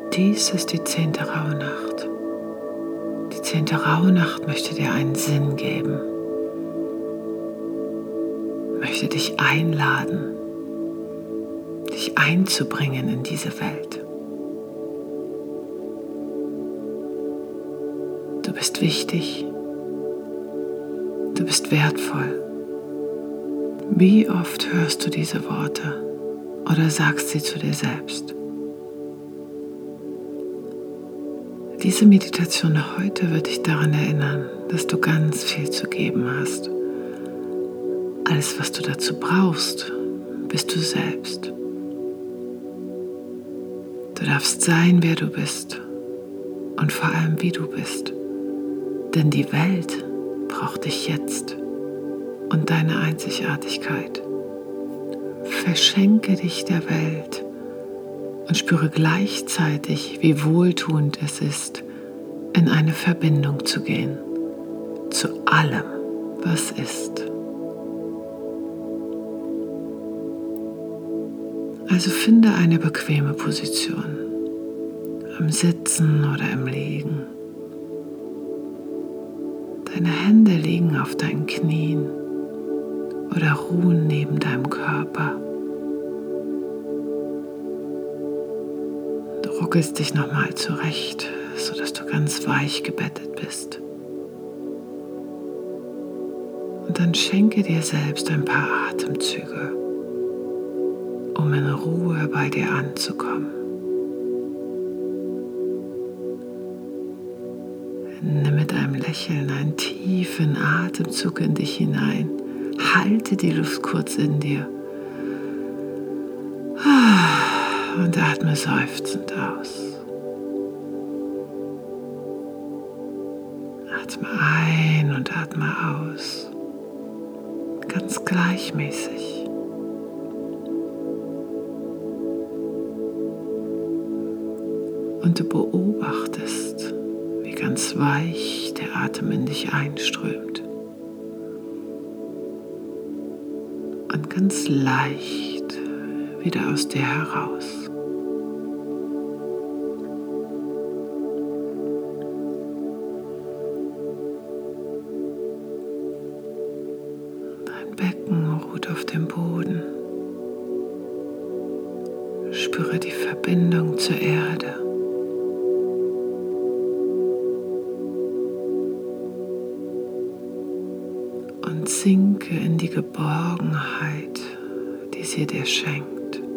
Dies ist die 10. Rauhnacht. Die 10. Rauhnacht möchte dir einen Sinn geben, möchte dich einladen, dich einzubringen in diese Welt. Du bist wichtig, du bist wertvoll. Wie oft hörst du diese Worte oder sagst sie zu dir selbst? Diese Meditation heute wird dich daran erinnern, dass du ganz viel zu geben hast. Alles, was du dazu brauchst, bist du selbst. Du darfst sein, wer du bist und vor allem, wie du bist. Denn die Welt braucht dich jetzt und deine Einzigartigkeit. Verschenke dich der Welt und spüre gleichzeitig, wie wohltuend es ist, in eine Verbindung zu gehen, zu allem, was ist. Also finde eine bequeme Position, im Sitzen oder im Liegen. Deine Hände liegen auf deinen Knien oder ruhen neben deinem Körper. Du ruckelst dich nochmal zurecht, sodass du ganz weich gebettet bist. Und dann schenke dir selbst ein paar Atemzüge, um in Ruhe bei dir anzukommen. Nimm mit einem Lächeln einen tiefen Atemzug in dich hinein. Halte die Luft kurz in dir und atme seufzend aus. Atme ein und atme aus, ganz gleichmäßig. Und du beobachtest, wie ganz weich der Atem in dich einströmt und ganz leicht wieder aus dir heraus. Dein Becken ruht auf dem Boden. Spüre die Verbindung zur Erde. Und sinke in die Geborgenheit, die sie dir schenkt.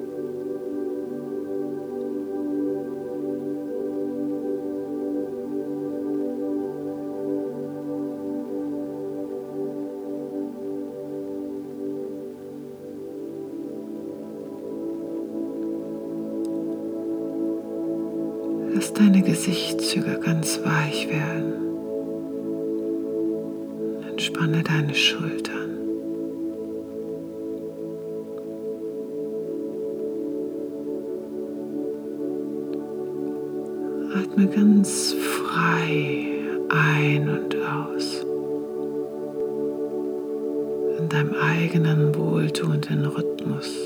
Lass deine Gesichtszüge ganz weich werden. Entspanne deine Schultern. Atme ganz frei ein und aus. In deinem eigenen wohltuenden Rhythmus.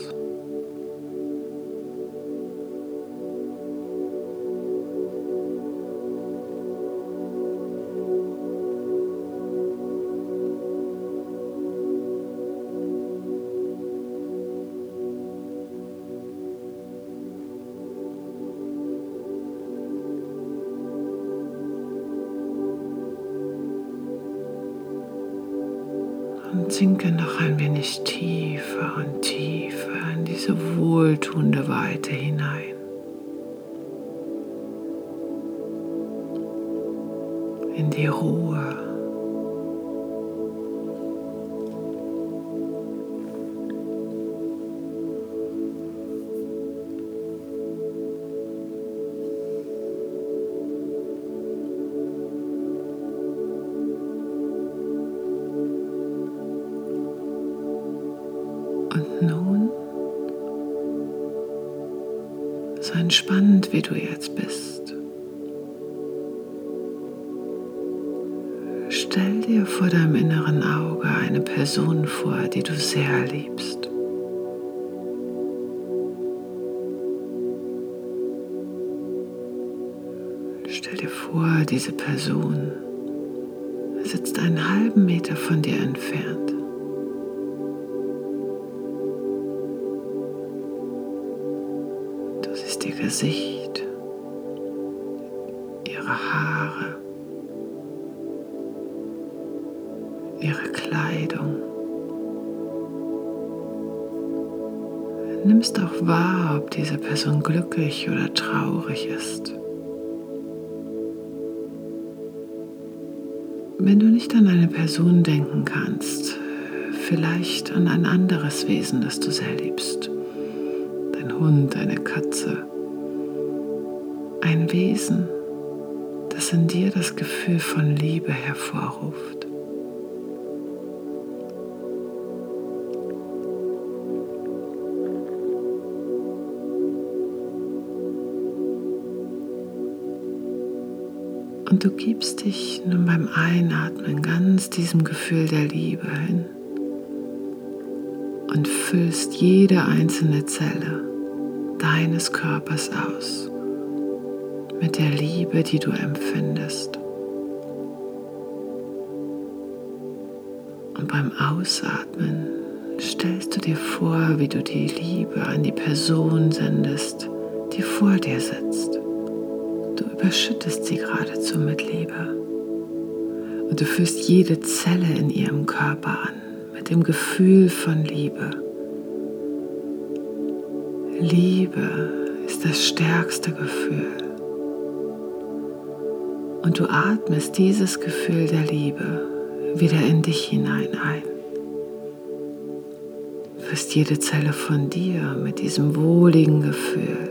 Und sinke noch ein wenig tiefer und tiefer in diese wohltuende Weite hinein. In die Ruhe. Und nun, so entspannt wie du jetzt bist, stell dir vor deinem inneren Auge eine Person vor, die du sehr liebst. vor, diese Person sitzt einen halben Meter von dir entfernt. Du siehst ihr Gesicht, ihre Haare, ihre Kleidung. Nimmst auch wahr, ob diese Person glücklich oder traurig ist. Wenn du nicht an eine Person denken kannst, vielleicht an ein anderes Wesen, das du sehr liebst. Dein Hund, eine Katze. Ein Wesen, das in dir das Gefühl von Liebe hervorruft. Und du gibst dich nun beim Einatmen ganz diesem Gefühl der Liebe hin und füllst jede einzelne Zelle deines Körpers aus mit der Liebe, die du empfindest. Und beim Ausatmen stellst du dir vor, wie du die Liebe an die Person sendest, die vor dir sitzt. Du überschüttest sie geradezu mit Liebe. Und du fühlst jede Zelle in ihrem Körper an mit dem Gefühl von Liebe. Liebe ist das stärkste Gefühl. Und du atmest dieses Gefühl der Liebe wieder in dich hinein ein. Du fühlst jede Zelle von dir mit diesem wohligen Gefühl.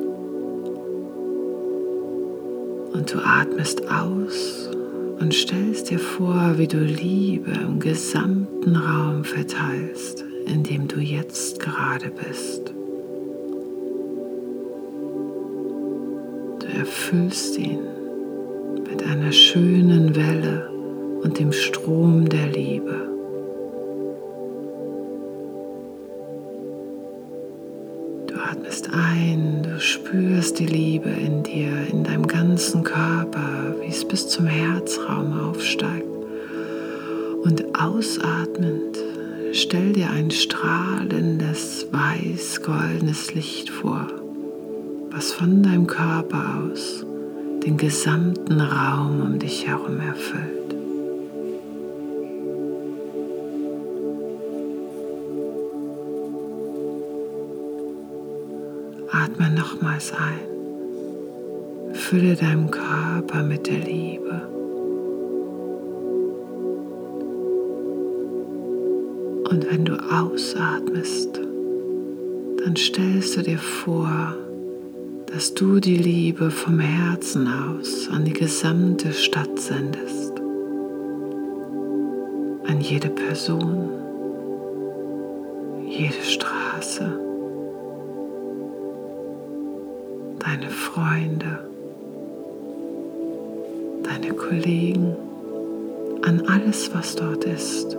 Und du atmest aus und stellst dir vor, wie du Liebe im gesamten Raum verteilst, in dem du jetzt gerade bist. Du erfüllst ihn mit einer schönen Welle und dem Strom der Liebe. Du atmest ein, du spürst die Liebe in dir, in deinem ganzen Körper, wie es bis zum Herzraum aufsteigt. Und ausatmend stell dir ein strahlendes, weiß-goldenes Licht vor, was von deinem Körper aus den gesamten Raum um dich herum erfüllt. Atme nochmals ein. Fülle deinen Körper mit der Liebe. Und wenn du ausatmest, dann stellst du dir vor, dass du die Liebe vom Herzen aus an die gesamte Stadt sendest. An jede Person, jede Straße, deine Freunde, deine Kollegen, an alles, was dort ist.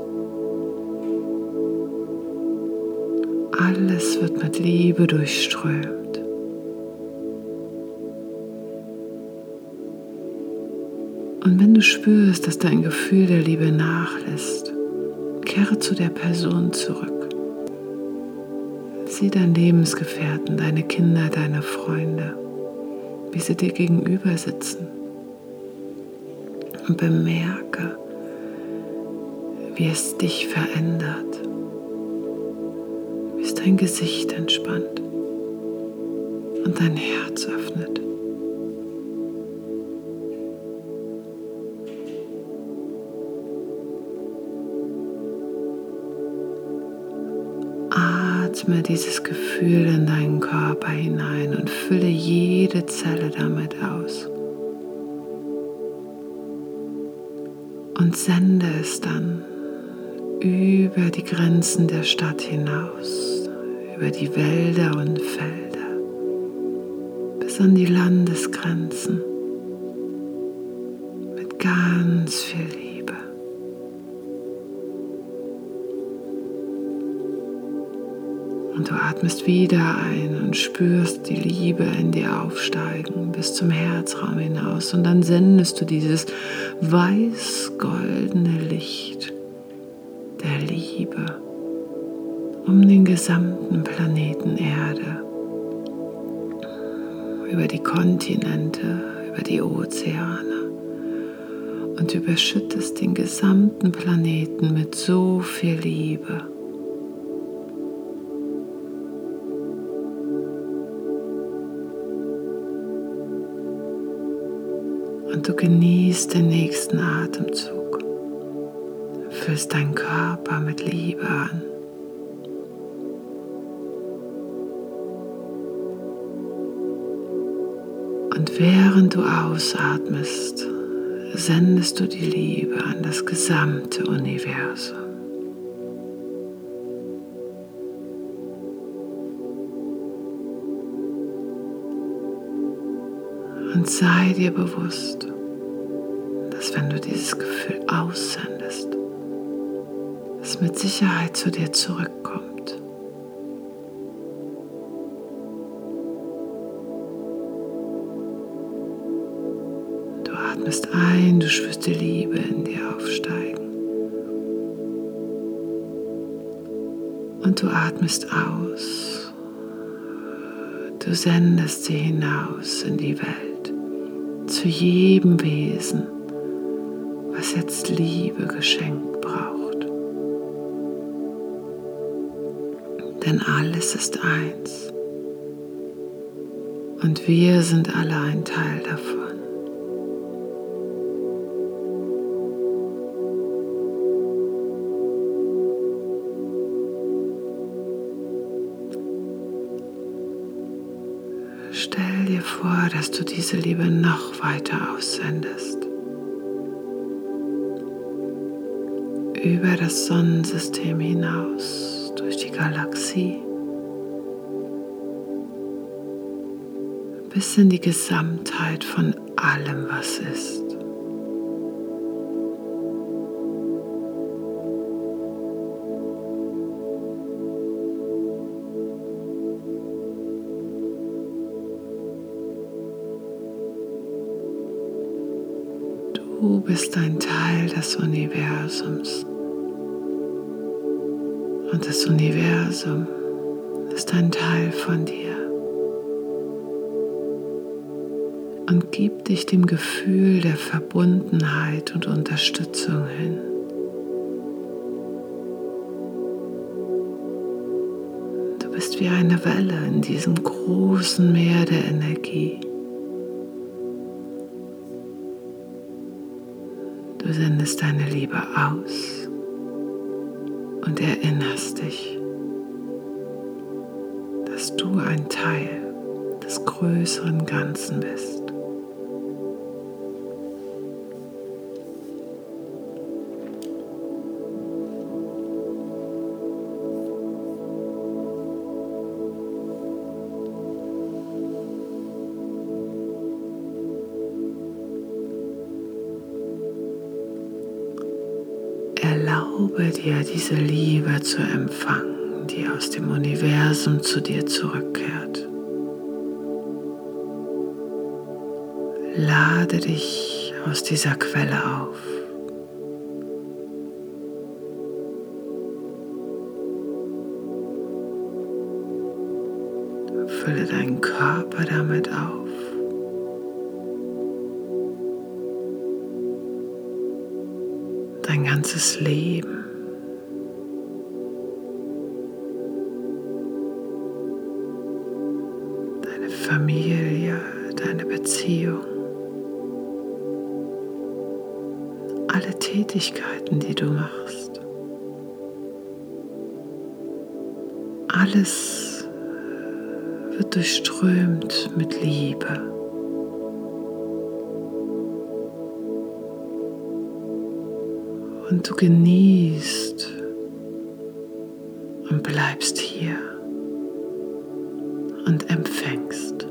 Alles wird mit Liebe durchströmt. Und wenn du spürst, dass dein Gefühl der Liebe nachlässt, kehre zu der Person zurück. Sieh deinen Lebensgefährten, deine Kinder, deine Freunde, wie sie dir gegenüber sitzen. Und bemerke, wie es dich verändert, wie es dein Gesicht entspannt und dein Herz öffnet. Atme dieses Gefühl in deinen Körper hinein und fülle jede Zelle damit aus. Und sende es dann über die Grenzen der Stadt hinaus, über die Wälder und Felder, bis an die Landesgrenzen, mit ganz viel Liebe. Und Und du atmest wieder ein und spürst die Liebe in dir aufsteigen bis zum Herzraum hinaus. Und dann sendest du dieses weiß-goldene Licht der Liebe um den gesamten Planeten Erde, über die Kontinente, über die Ozeane und überschüttest den gesamten Planeten mit so viel Liebe. Und du genießt den nächsten Atemzug, füllst deinen Körper mit Liebe an. Und während du ausatmest, sendest du die Liebe an das gesamte Universum. Und sei dir bewusst, dass wenn du dieses Gefühl aussendest, es mit Sicherheit zu dir zurückkommt. Du atmest ein, du spürst die Liebe in dir aufsteigen. Und du atmest aus. Du sendest sie hinaus in die Welt, zu jedem Wesen, was jetzt Liebe geschenkt braucht. Denn alles ist eins. Und wir sind alle ein Teil davon. Stell dir vor, dass du diese Liebe noch weiter aussendest. Über das Sonnensystem hinaus, durch die Galaxie, bis in die Gesamtheit von allem, was ist. Du bist ein Teil des Universums. Und das Universum ist ein Teil von dir. Und gib dich dem Gefühl der Verbundenheit und Unterstützung hin. Du bist wie eine Welle in diesem großen Meer der Energie. Du sendest deine Liebe aus und erinnerst dich, dass du ein Teil des größeren Ganzen bist. Erlaube dir, diese Liebe zu empfangen, die aus dem Universum zu dir zurückkehrt. Lade dich aus dieser Quelle auf. Fülle deinen Körper damit auf. Dein ganzes Leben. Deine Familie, deine Beziehung. Alle Tätigkeiten, die du machst. Alles wird durchströmt mit Liebe. Und du genießt und bleibst hier und empfängst.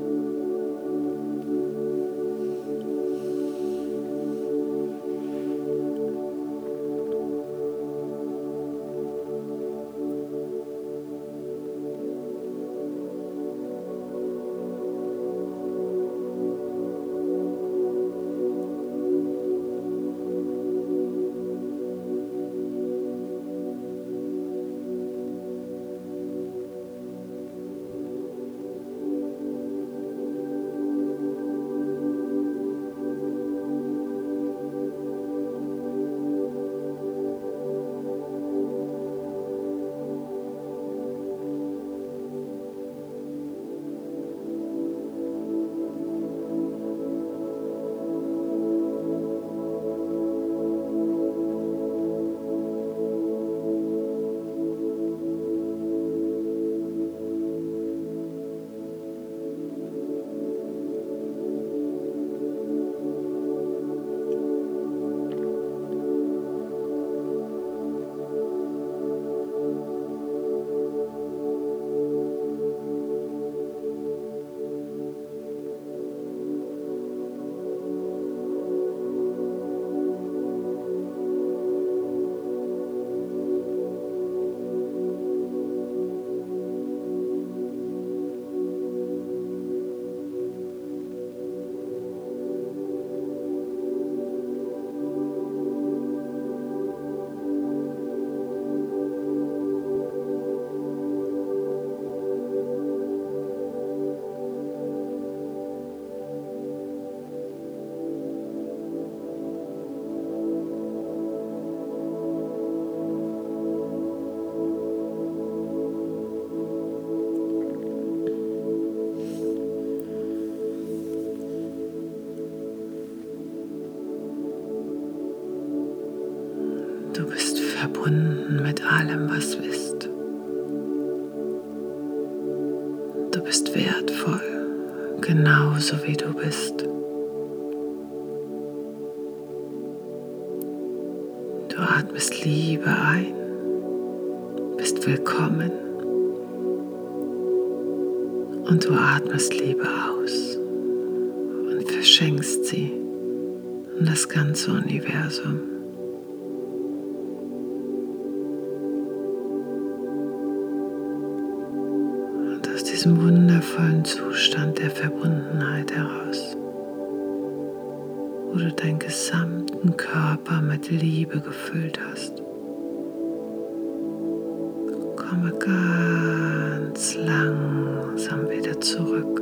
Du bist verbunden mit allem, was ist. Du bist wertvoll, genauso wie du bist. Du atmest Liebe ein, bist willkommen und du atmest Liebe aus und verschenkst sie an das ganze Universum. Und aus diesem wundervollen Zustand der Verbundenheit heraus, wo du deinen gesamten Körper mit Liebe gefüllt hast, komme ganz langsam wieder zurück.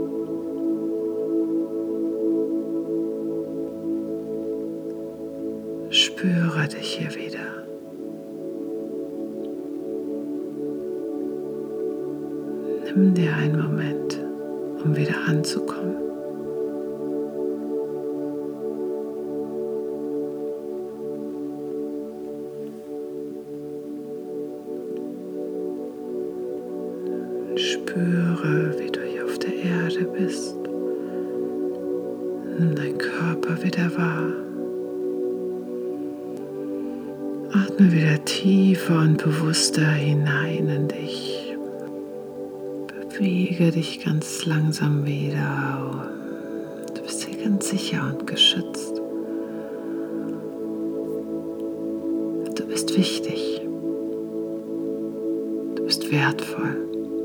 Spüre dich hier wieder. Nimm dir einen Moment, um wieder anzukommen. Spüre, wie du hier auf der Erde bist. Nimm deinen Körper wieder wahr. Atme wieder tiefer und bewusster hinein in dich. Bewege dich ganz langsam wieder. Du bist hier ganz sicher und geschützt. Du bist wichtig. Du bist wertvoll.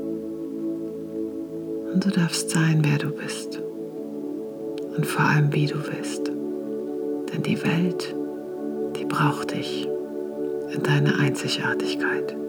Und du darfst sein, wer du bist. Und vor allem, wie du bist. Denn die Welt, die braucht dich in deiner Einzigartigkeit.